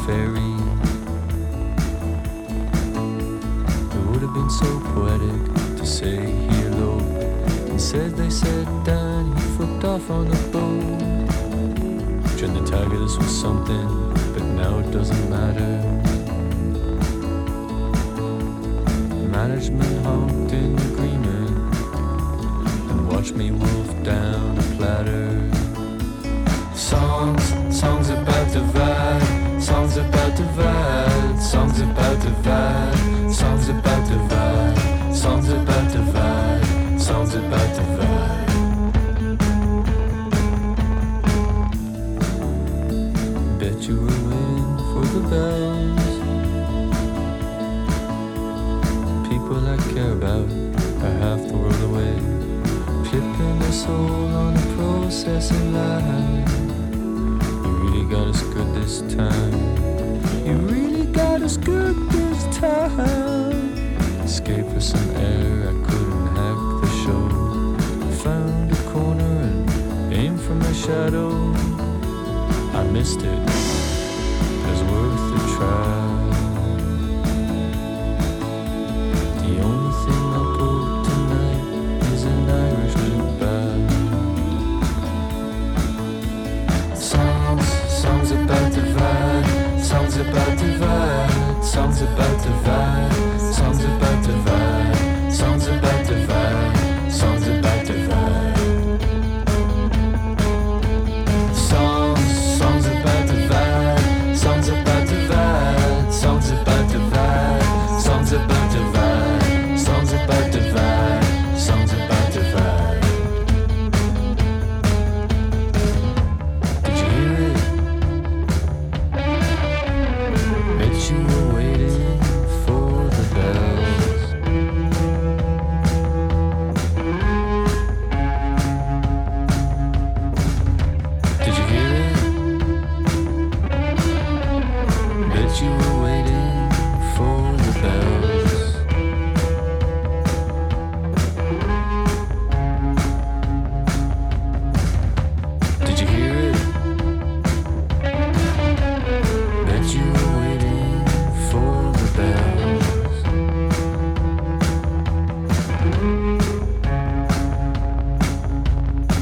ferry. It would have been so poetic to say he eloped. Instead they sat down, he flipped off on the boat. Tried to target us with something, but now it doesn't matter. Management honked in agreement and watched me wolf down a platter. Songs about the vibe, songs about the vibe, songs about the vibe, songs about the vibe, songs about the vibe, songs about the vibe. Bet you were in for the bells. People I care about are half the world away, clipping their soul on a processing line. Got us good this time. You really got us good this time. Escape for some air, I couldn't hack the show. Found a corner and aimed for my shadow. I missed it, it was worth a try. The only thing I'll pull tonight is an Irish goodbye. Songs about the vibe, songs about the vibe, songs about the vibe, songs about the vibe, songs about the vibe, songs about the vibe. Songs about the vibe, songs about the vibe, songs about the vibe, songs about the vibe, songs about the vibe, songs about the vibe. Did you hear it? Bet you were waiting for the bells. Did you hear it? Bet you were